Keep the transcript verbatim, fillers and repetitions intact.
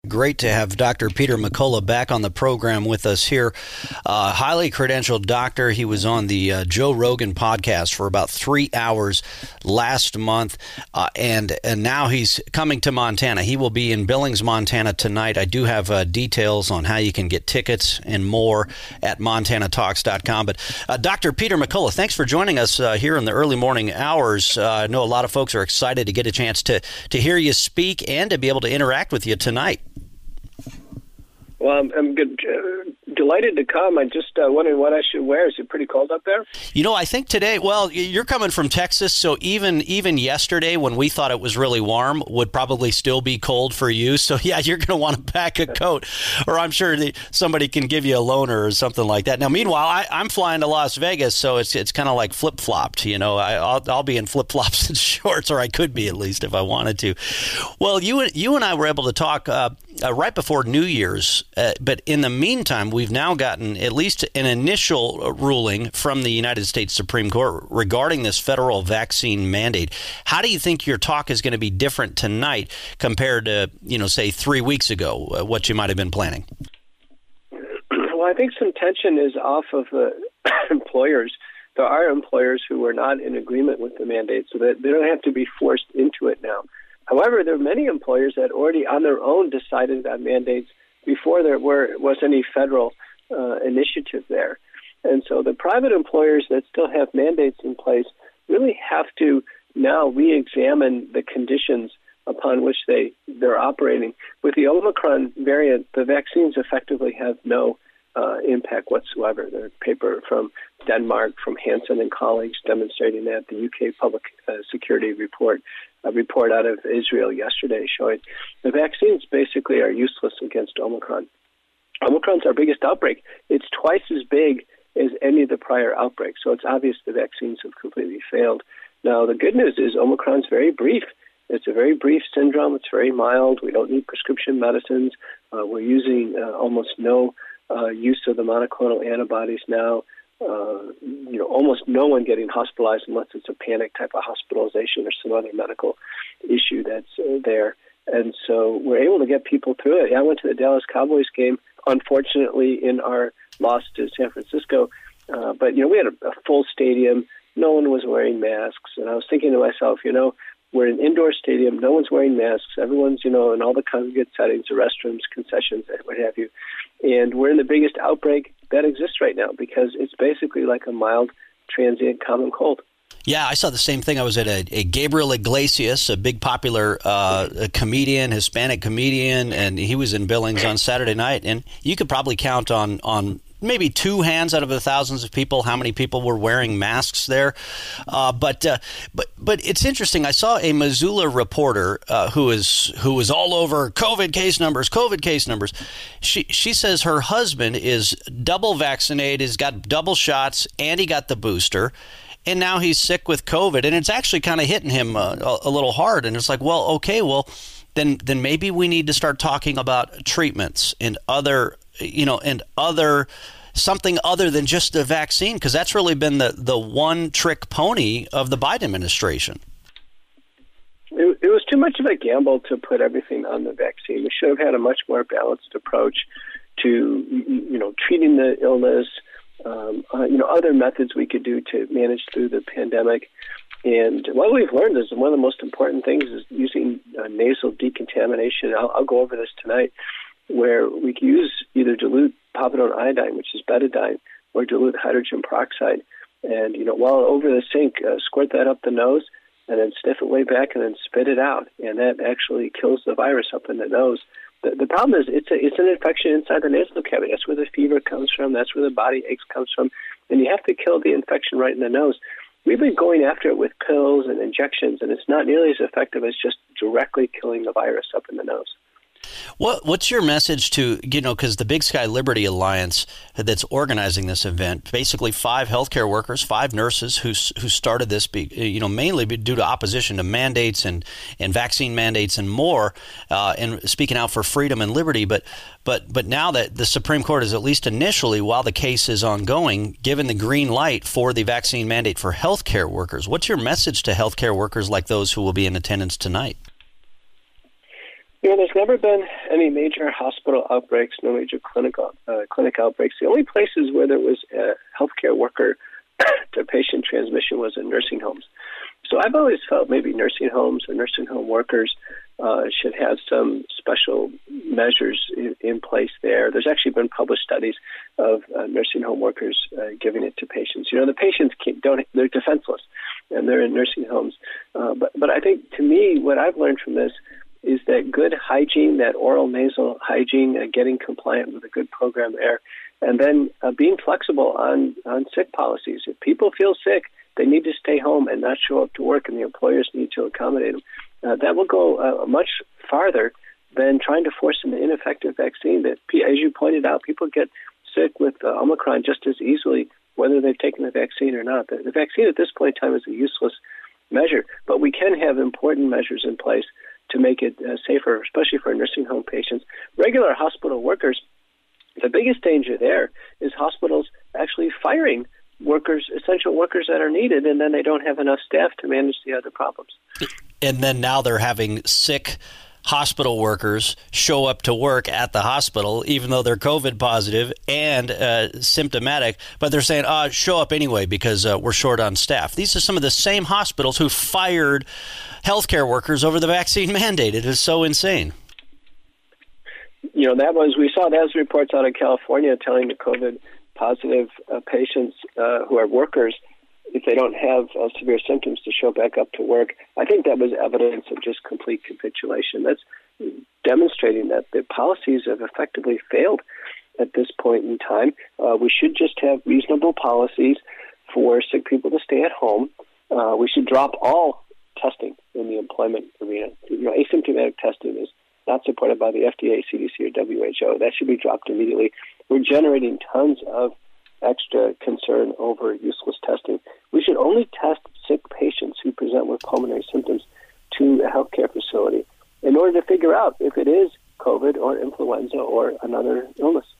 Great to have Doctor Peter McCullough back on the program with us here. Uh, highly credentialed doctor. He was on the uh, Joe Rogan podcast for about three hours last month, uh, and, and now he's coming to Montana. He will be in Billings, Montana tonight. I do have uh, details on how you can get tickets and more at montana talks dot com. But uh, Doctor Peter McCullough, thanks for joining us uh, here in the early morning hours. Uh, I know a lot of folks are excited to get a chance to, to hear you speak and to be able to interact with you tonight. Well, I'm, I'm good, uh, delighted to come. I just uh, wondering what I should wear. Is it pretty cold up there? You know, I think today, well, you're coming from Texas, so even even yesterday when we thought it was really warm would probably still be cold for you. So, yeah, you're going to want to pack a coat, or I'm sure the, somebody can give you a loaner or something like that. Now, meanwhile, I, I'm flying to Las Vegas, so it's it's kind of like flip-flopped. You know, I, I'll, I'll be in flip-flops and shorts, or I could be at least if I wanted to. Well, you, you and I were able to talk uh, uh, right before New Year's. Uh, but in the meantime, we've now gotten at least an initial ruling from the United States Supreme Court regarding this federal vaccine mandate. How do you think your talk is going to be different tonight compared to, you know, say three weeks ago, uh, what you might have been planning? Well, I think some tension is off of the employers. There are employers who are not in agreement with the mandate, so that they don't have to be forced into it now. However, there are many employers that already on their own decided on mandates before there were, was any federal uh, initiative there. And so the private employers that still have mandates in place really have to now re-examine the conditions upon which they, they're operating. With the Omicron variant, the vaccines effectively have no uh, impact whatsoever. There's a paper from Denmark, from Hansen and colleagues demonstrating that, the U K Public uh, Security Report, a report out of Israel yesterday showing the vaccines basically are useless against Omicron. Omicron's our biggest outbreak. It's twice as big as any of the prior outbreaks, so it's obvious the vaccines have completely failed. Now, the good news is Omicron's very brief. It's a very brief syndrome. It's very mild. We don't need prescription medicines. Uh, we're using uh, almost no uh, use of the monoclonal antibodies now. Uh, you know, almost no one getting hospitalized unless it's a panic type of hospitalization or some other medical issue that's uh, there. And so we're able to get people through it. I went to the Dallas Cowboys game, unfortunately, in our loss to San Francisco. Uh, but, you know, we had a, a full stadium. No one was wearing masks. And I was thinking to myself, you know, we're in an indoor stadium. No one's wearing masks. Everyone's, you know, in all the congregate settings, the restrooms, concessions, what have you. And we're in the biggest outbreak that exists right now because it's basically like a mild, transient, common cold. Yeah, I saw the same thing. I was at a, a Gabriel Iglesias, a big popular uh, a comedian, Hispanic comedian, and he was in Billings on Saturday night. And you could probably count on on maybe two hands out of the thousands of people how many people were wearing masks there. Uh, but uh, but but it's interesting. I saw a Missoula reporter uh, who is who is all over COVID case numbers, COVID case numbers. She she says her husband is double vaccinated, has got double shots, and he got the booster. And now he's sick with COVID, and it's actually kind of hitting him uh, a, a little hard. And it's like, well, okay, well, then then maybe we need to start talking about treatments and other, you know, and other something other than just the vaccine, because that's really been the, the one trick pony of the Biden administration. It, it was too much of a gamble to put everything on the vaccine. We should have had a much more balanced approach to, you know, treating the illness. Um, uh, you know, other methods we could do to manage through the pandemic. And what we've learned is one of the most important things is using uh, nasal decontamination. I'll, I'll go over this tonight, where we can use either dilute povidone iodine, which is betadine, or dilute hydrogen peroxide. And, you know, while over the sink, uh, squirt that up the nose and then sniff it way back and then spit it out. And that actually kills the virus up in the nose. The, the problem is it's a, it's an infection inside the nasal cavity. That's where the fever comes from. That's where the body aches comes from. And you have to kill the infection right in the nose. We've been going after it with pills and injections, and it's not nearly as effective as just directly killing the virus up in the nose. What What's your message to, you know, because the Big Sky Liberty Alliance that's organizing this event, basically five healthcare workers, five nurses who who started this, you know, mainly due to opposition to mandates and, and vaccine mandates and more, uh, and speaking out for freedom and liberty. But but but now that the Supreme Court is, at least initially, while the case is ongoing, given the green light for the vaccine mandate for healthcare workers, what's your message to healthcare workers like those who will be in attendance tonight? You know, there's never been any major hospital outbreaks, no major clinical uh, clinic outbreaks. The only places where there was a healthcare worker to patient transmission was in nursing homes. So I've always felt maybe nursing homes or nursing home workers uh, should have some special measures in, in place there. There's actually been published studies of uh, nursing home workers uh, giving it to patients. You know, the patients can't, don't, they're defenseless, and they're in nursing homes. Uh, but, but I think, to me, what I've learned from this is that good hygiene, that oral nasal hygiene, uh, getting compliant with a good program there, and then uh, being flexible on, on sick policies. If people feel sick, they need to stay home and not show up to work, and the employers need to accommodate them. Uh, that will go uh, much farther than trying to force an ineffective vaccine. That, as you pointed out, people get sick with uh, Omicron just as easily, whether they've taken the vaccine or not. The, the vaccine at this point in time is a useless measure, but we can have important measures in place to make it uh, safer, especially for nursing home patients. Regular hospital workers, the biggest danger there is hospitals actually firing workers, essential workers that are needed, and then they don't have enough staff to manage the other problems. And then now they're having sick hospital workers show up to work at the hospital, even though they're COVID positive and uh, symptomatic, but they're saying, uh, show up anyway because uh, we're short on staff. These are some of the same hospitals who fired healthcare workers over the vaccine mandate. It is so insane. You know, that was, we saw those reports out of California telling the COVID positive uh, patients uh, who are workers, if they don't have uh, severe symptoms, to show back up to work. I think that was evidence of just complete capitulation. That's demonstrating that the policies have effectively failed at this point in time. Uh, we should just have reasonable policies for sick people to stay at home. Uh, we should drop all testing in the employment arena. You know, asymptomatic testing is not supported by the F D A, C D C, or W H O. That should be dropped immediately. We're generating tons of extra concern over useless testing. We should only test sick patients who present with pulmonary symptoms to a healthcare facility in order to figure out if it is COVID or influenza or another illness.